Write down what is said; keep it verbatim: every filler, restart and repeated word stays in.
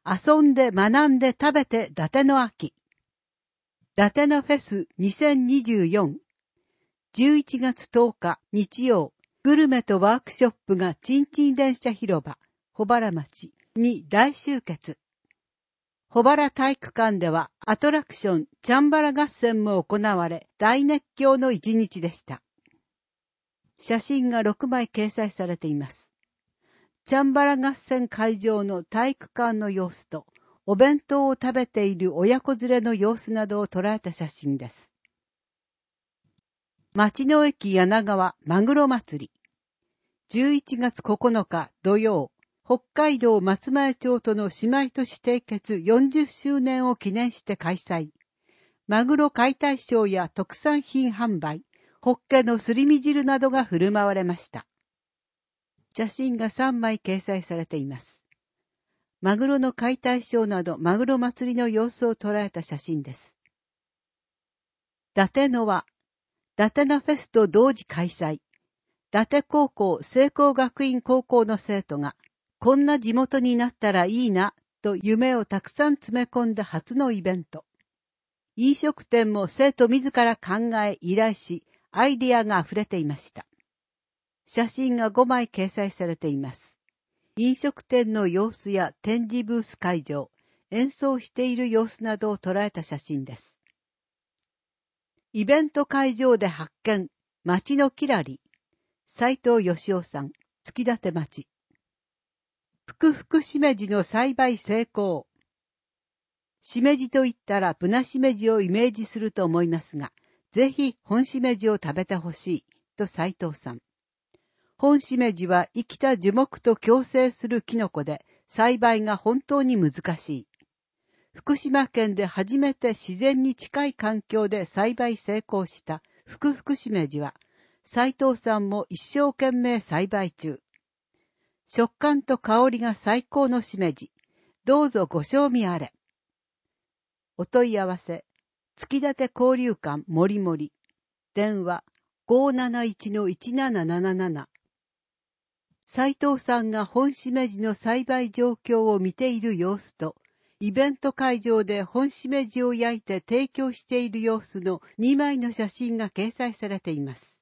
遊んで学んで食べて伊達の秋。伊達のフェスにせんにじゅうよん。じゅういちがつとおか日曜、グルメとワークショップがちんちん電車広場、保原町に大集結。保原体育館ではアトラクションチャンバラ合戦も行われ、大熱狂の一日でした。写真がろくまい掲載されています。チャンバラ合戦会場の体育館の様子と、お弁当を食べている親子連れの様子などを捉えた写真です。町の駅柳川マグロ祭り。じゅういちがつここのか土曜、北海道松前町との姉妹都市締結よんじゅっしゅうねんを記念して開催。マグロ解体ショーや特産品販売、ホッケのすり身汁などが振る舞われました。写真がさんまい掲載されています。マグロの解体ショーなどマグロ祭りの様子を捉えた写真です。伊達の輪、伊達のフェスと同時開催。伊達高校聖光学院高校の生徒が、こんな地元になったらいいな、と夢をたくさん詰め込んだ初のイベント。飲食店も生徒自ら考え依頼し、アイディアが溢れていました。写真がごまい掲載されています。飲食店の様子や展示ブース会場、演奏している様子などを捉えた写真です。イベント会場で発見、町のキラリ。斉藤義夫さん、月立町。ふくふくしめじの栽培成功。しめじと言ったらぶなしめじをイメージすると思いますが、ぜひ本しめじを食べてほしい、と斉藤さん。本しめじは生きた樹木と共生するキノコで、栽培が本当に難しい。福島県で初めて自然に近い環境で栽培成功したふくふくしめじは、斉藤さんも一生懸命栽培中。食感と香りが最高のしめじ。どうぞご賞味あれ。お問い合わせ、月立交流館もりもり。電話 ごーなないちのいちなななななな。斉藤さんが本しめじの栽培状況を見ている様子と、イベント会場で本しめじを焼いて提供している様子のにまいの写真が掲載されています。